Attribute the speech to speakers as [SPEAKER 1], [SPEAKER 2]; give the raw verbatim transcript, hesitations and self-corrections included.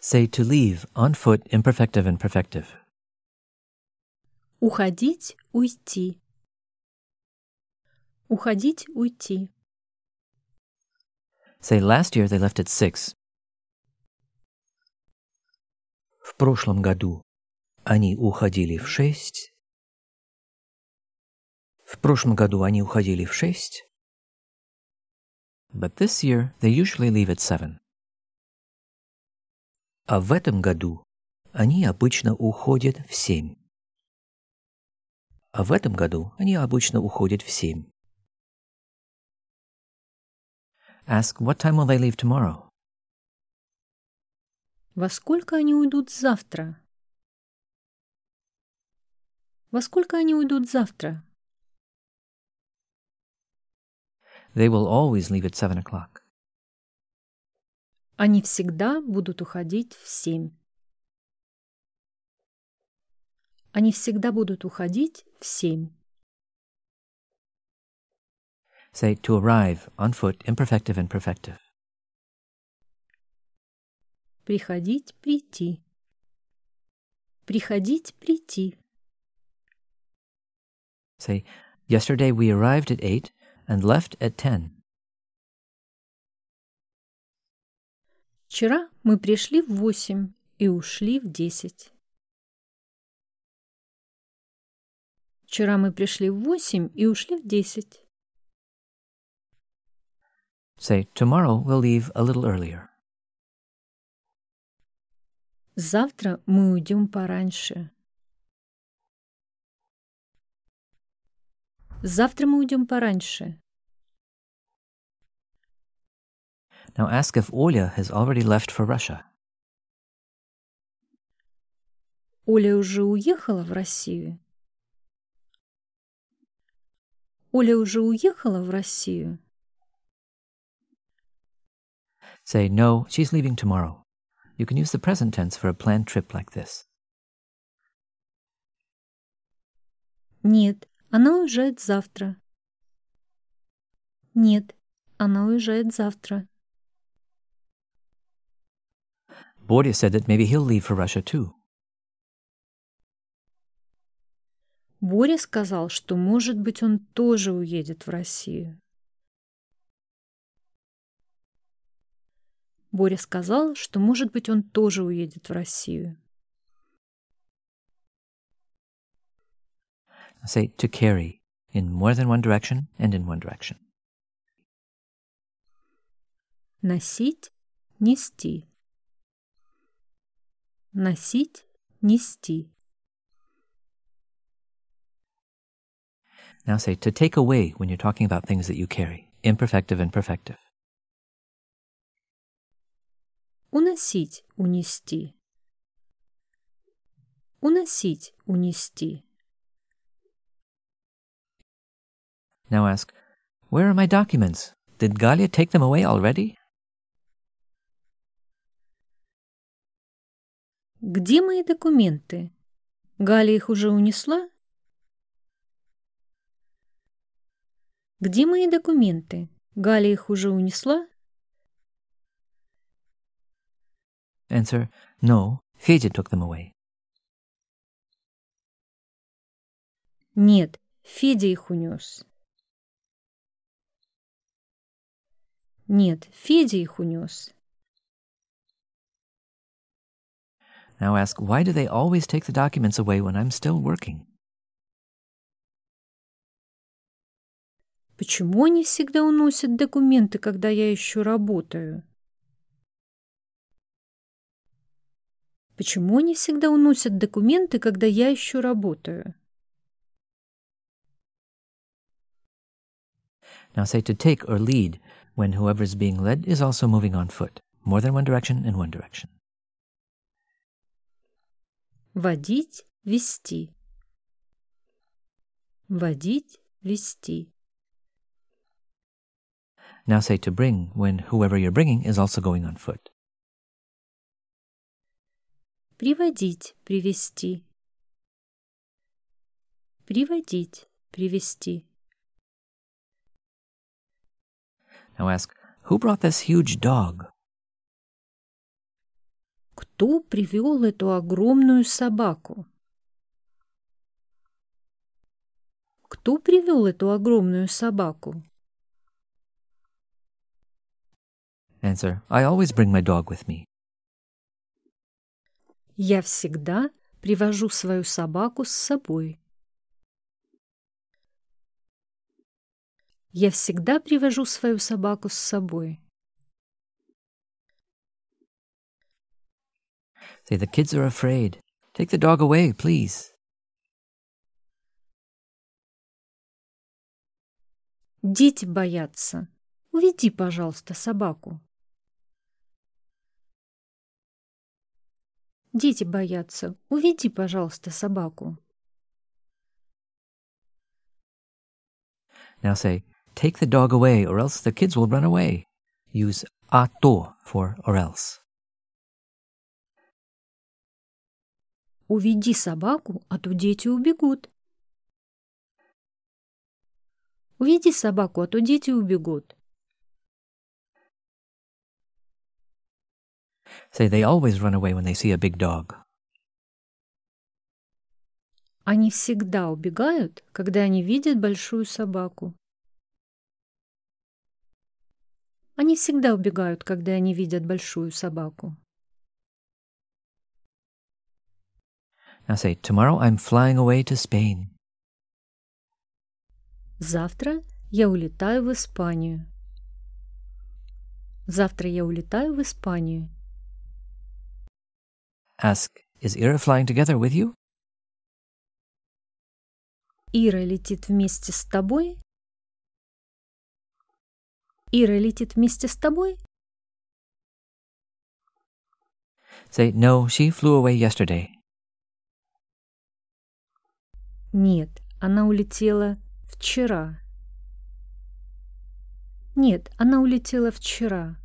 [SPEAKER 1] Say to leave on foot, imperfective and perfective.
[SPEAKER 2] Уходить, уйти. Уходить, уйти.
[SPEAKER 1] Say last year they left at six. В прошлом году они уходили в шесть. В прошлом году они уходили в шесть. But this year they usually leave at seven. А в этом году они обычно уходят в семь. А в этом году они обычно уходят в семь. Ask, what time will they leave tomorrow?
[SPEAKER 2] Во сколько они уйдут завтра? Во сколько они уйдут завтра?
[SPEAKER 1] They will always leave at seven o'clock.
[SPEAKER 2] Они всегда будут уходить в семь. Они всегда будут уходить в семь.
[SPEAKER 1] Say to arrive on foot, imperfective and perfective.
[SPEAKER 2] Приходить, прийти. Приходить, прийти.
[SPEAKER 1] Say, yesterday we arrived at eight and left at ten.
[SPEAKER 2] Вчера мы пришли в восемь и ушли в десять. Вчера мы пришли в восемь и ушли в десять.
[SPEAKER 1] Say, tomorrow we'll leave a little earlier.
[SPEAKER 2] Завтра мы уйдем пораньше. Завтра мы уйдем пораньше.
[SPEAKER 1] Now ask if Oля has already left for Russia.
[SPEAKER 2] Оля уже уехала в Россию. Оля уже уехала в Россию.
[SPEAKER 1] Say, no, she's leaving tomorrow. You can use the present tense for a planned trip like this.
[SPEAKER 2] Нет, она уезжает завтра. Нет, она уезжает завтра.
[SPEAKER 1] Borya said that maybe he'll leave for Russia too.
[SPEAKER 2] Боря сказал, что, может быть, он тоже уедет в Россию. Боря сказал, что, может быть, он тоже уедет в Россию.
[SPEAKER 1] Say to carry in more than one direction and in one direction.
[SPEAKER 2] Носить, нести. Носить, нести.
[SPEAKER 1] Now say to take away when you're talking about things that you carry, imperfective and perfective.
[SPEAKER 2] Уносить, унести. Уносить, унести.
[SPEAKER 1] Now ask, where are my documents? Did Galia take them away already?
[SPEAKER 2] Где мои документы? Галя их уже унесла? Где мои документы? Галя их уже унесла?
[SPEAKER 1] Answer, no, Fedya took them away.
[SPEAKER 2] Нет, Федя их унес. Нет, Федя их унес.
[SPEAKER 1] Now ask, why do they always take the documents away when I'm still working?
[SPEAKER 2] Почему они всегда уносят документы, когда я еще работаю? Почему они всегда уносят документы, когда я еще работаю?
[SPEAKER 1] Now say to take or lead when whoever is being led is also moving on foot, more than one direction and one direction.
[SPEAKER 2] Водить, вести. Водить, вести.
[SPEAKER 1] Now say to bring when whoever you're bringing is also going on foot.
[SPEAKER 2] Приводить, привести. Приводить, привести.
[SPEAKER 1] Now ask, who brought this huge dog?
[SPEAKER 2] Кто привел эту огромную собаку? Кто привел эту огромную собаку?
[SPEAKER 1] Answer. I always bring my dog with me.
[SPEAKER 2] Я всегда привожу свою собаку с собой. Я всегда привожу свою собаку с собой.
[SPEAKER 1] Say, the kids are afraid. Take the dog away, please.
[SPEAKER 2] Дети боятся. Уведи, пожалуйста, собаку. Дети боятся. Уведи, пожалуйста, собаку.
[SPEAKER 1] Now say, take the dog away or else the kids will run away. Use a to for or else.
[SPEAKER 2] Уведи собаку, а то дети убегут. Уведи собаку, а то дети убегут.
[SPEAKER 1] Say, they always run away when they see a big dog.
[SPEAKER 2] Они всегда убегают, когда они видят большую собаку. Они всегда убегают, когда они видят большую собаку.
[SPEAKER 1] Now say, tomorrow I'm flying away to Spain.
[SPEAKER 2] Завтра я улетаю в Испанию. Завтра я улетаю в Испанию.
[SPEAKER 1] Ask, is Ira flying together with you?
[SPEAKER 2] Ира летит вместе с тобой? Ира летит вместе с тобой?
[SPEAKER 1] Say, no, she flew away yesterday.
[SPEAKER 2] Нет, она улетела вчера. Нет, она улетела вчера.